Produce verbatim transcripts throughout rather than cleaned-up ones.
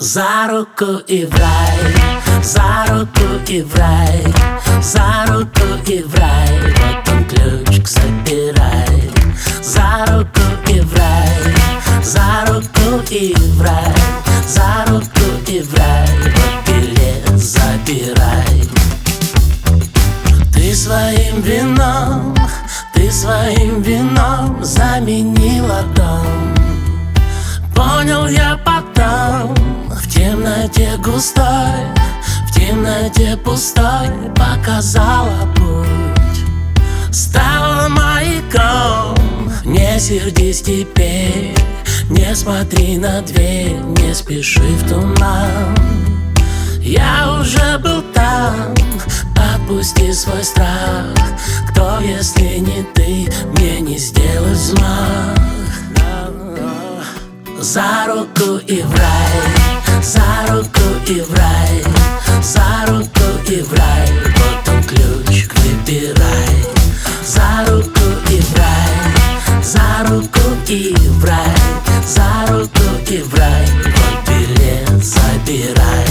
За руку и в рай, за руку и в рай, за руку и в рай. Вот он ключик, забирай. За руку и в рай, за руку и в рай, за руку и в рай. Вот билет забирай. Ты своим вином, ты своим вином заменила дом. Понял я потом, в темноте густой, в темноте пустой показала путь. Стала маяком, не сердись теперь, не смотри на дверь, не спеши в туман. Я уже был там, отпусти свой страх. Кто, если не ты, мне не сделать взмах. За руку и в рай, за руку и в рай, за руку и в рай. Вот он ключик, выбирай. За руку и в рай, за руку и в рай, за руку и в рай. Вот билет забирай.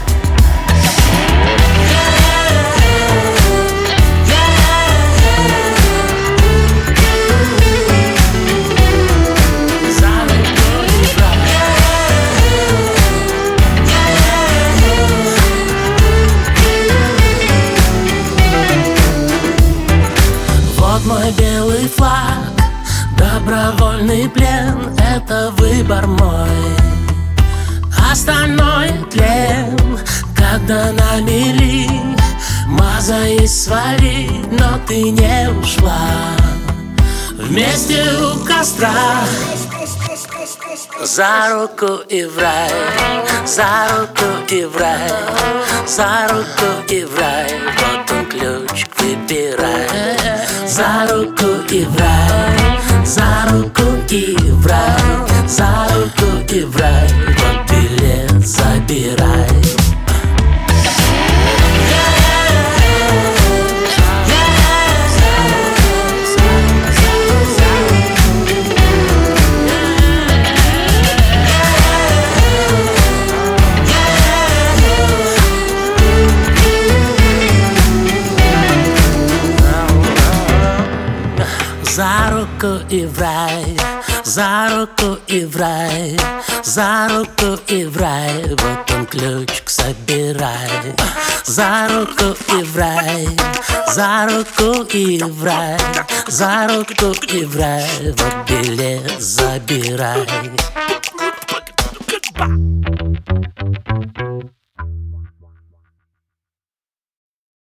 Мой белый флаг, добровольный плен, это выбор мой. Остальное тлен, когда на мели маза и свали, но ты не ушла. Вместе у костра, за руку и в рай, за руку и в рай, за руку и в рай. Вот он ключик, выбирай. За руку и в рай, за руку и в рай, за руку и в рай. Вот билет забирай. За руку и в рай, за руку и в рай, за руку и в рай. Вот он ключик, собирай. За руку и в рай, за руку и в рай, за руку и в рай. Вот билет забирай.